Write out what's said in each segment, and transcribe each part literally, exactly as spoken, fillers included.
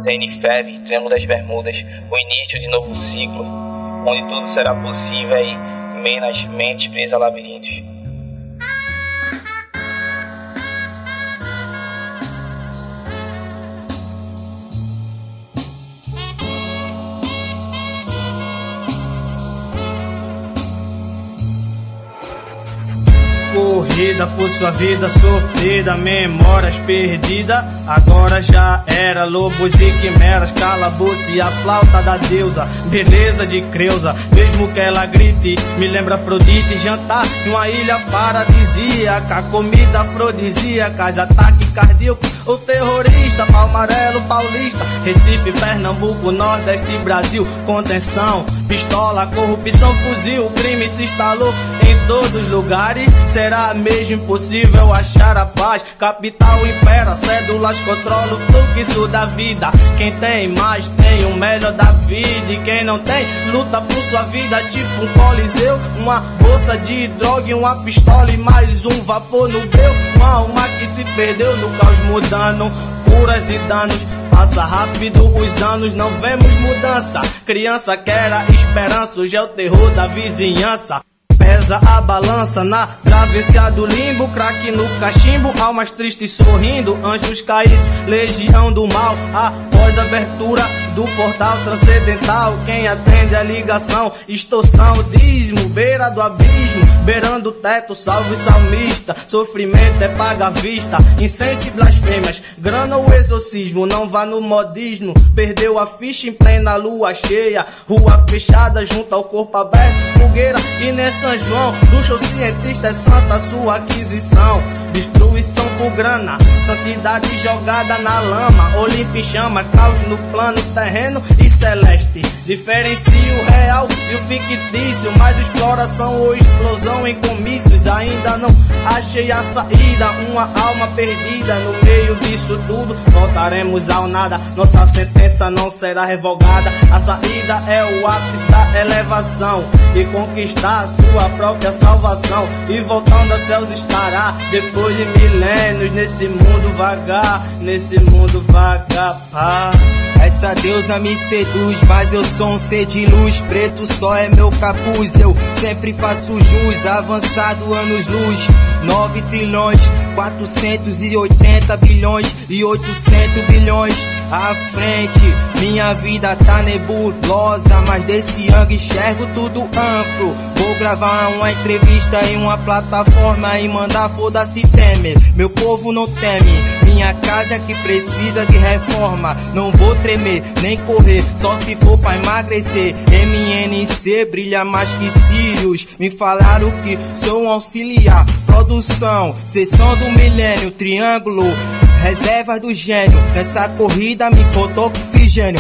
T N F E B, Triângulo das Bermudas, o início de novo ciclo, onde tudo será possível e menos mente presa a labirintos. Corrida por sua vida sofrida, memórias perdidas. Agora já era, lobos e quimeras, calabouço e a flauta da deusa, beleza de Creusa. Mesmo que ela grite, me lembra Afrodite. Jantar em uma ilha paradisíaca, comida afrodisíaca, ataque cardíaco, o terrorista, Palmarelo paulista, Recife, Pernambuco, Nordeste e Brasil. Contenção, pistola, corrupção, fuzil, o crime se instalou em todos os lugares. Será mesmo impossível achar a paz? Capital impera, cédulas controlam o fluxo da vida. Quem tem mais tem o melhor da vida, e quem não tem luta por sua vida, tipo um coliseu. Uma bolsa de droga e uma pistola e mais um vapor no breu. Uma alma que se perdeu no caos, mudando curas e danos. Passa rápido os anos, não vemos mudança. Criança que era esperança, hoje é o terror da vizinhança. Pesa a balança na travessia do limbo, craque no cachimbo, almas tristes sorrindo, anjos caídos, legião do mal. Após a abertura do portal transcendental, quem atende a ligação, extorsão, dízimo, beira do abismo, beirando o teto, salve salmista. Sofrimento é paga à vista, incenso e blasfêmias, grana ou exorcismo, não vá no modismo. Perdeu a ficha em plena lua cheia, rua fechada junto ao corpo aberto, fogueira e nessa São João, luxo ou cientista é santa sua aquisição. Destruição por grana, santidade jogada na lama. Olimpo em chama, caos no plano terreno e celeste. Diferencia o real e o fictício, mais exploração ou explosão em comícios. Ainda não achei a saída, uma alma perdida no meio disso tudo. Voltaremos ao nada, nossa sentença não será revogada. A saída é o ápice da elevação e conquistar a sua própria salvação. E voltando a céus estará depois de milênios, nesse mundo vagar, nesse mundo vagar, pá. Essa deusa me seduz, mas eu sou um ser de luz. Preto só é meu capuz, eu sempre faço jus. Avançado anos luz, nove trilhões, quatrocentos e oitenta bilhões e oitocentos bilhões à frente. Minha vida tá nebulosa, mas desse ângulo enxergo tudo amplo. Vou gravar uma entrevista em uma plataforma e mandar foda-se Temer. Meu povo não teme, minha casa é que precisa de reforma. Não vou tremer, nem correr, só se for pra emagrecer. M N C brilha mais que Sirius. Me falaram que sou um auxiliar. Produção, sessão do milênio, triângulo, reservas do gênio. Nessa corrida me faltou oxigênio.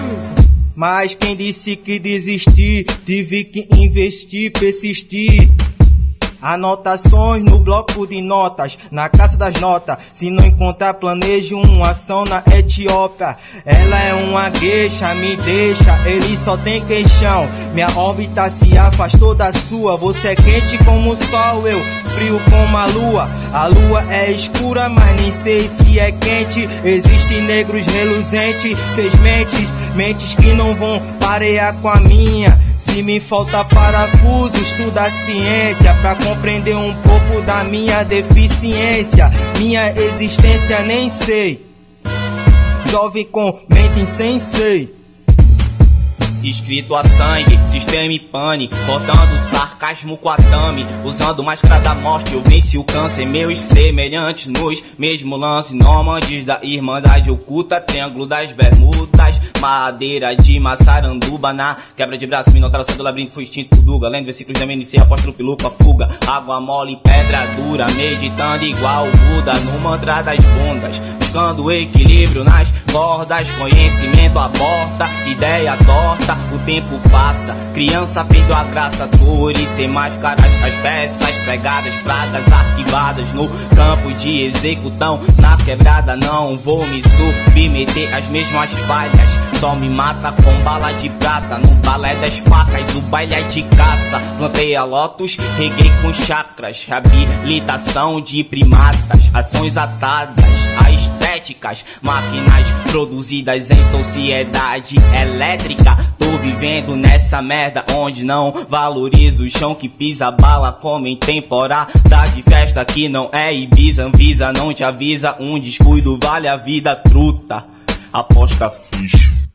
Mas quem disse que desistir? Tive que investir, persistir. Anotações no bloco de notas, na caça das notas. Se não encontrar, planejo uma ação na Etiópia. Ela é uma gueixa, me deixa, ele só tem queixão. Minha órbita se afastou da sua. Você é quente como o sol, eu frio como a lua. A lua é escura, mas nem sei se é quente. Existem negros reluzentes, seis mentes, mentes que não vão parear com a minha. Se me falta parafuso, estuda a ciência pra compreender um pouco da minha deficiência. Minha existência nem sei. Jovem com mente sensei. Escrito a sangue, sistema e pane, cortando sarcasmo com a tame. Usando máscara da morte, eu venci o câncer. Meus semelhantes nos mesmo lance. Nômades da Irmandade Oculta, Triângulo das Bermudas, madeira de Massaranduba. Na quebra de braço, Minotauro do labirinto foi extinto Duga. Lendo versículos da M N C, apóstolo Piluca, fuga. Água mole em pedra dura, meditando igual Buda no mantra das bundas. Buscando equilíbrio nas cordas, conhecimento aborta, ideia torta. O tempo passa, criança perdeu a graça. Atores sem máscaras, as peças pregadas, pragas arquivadas no campo de executão. Na quebrada não vou me submeter às mesmas falhas. Só me mata com bala de prata. No balé das facas, o baile é de caça. Plantei a lotus, reguei com chakras. Habilitação de primatas, ações atadas a sintéticas, máquinas produzidas em sociedade elétrica. Tô vivendo nessa merda onde não valorizo o chão que pisa bala, como em temporada de festa que não é Ibiza. Anvisa não te avisa, um descuido vale a vida, truta. Aposta ficha.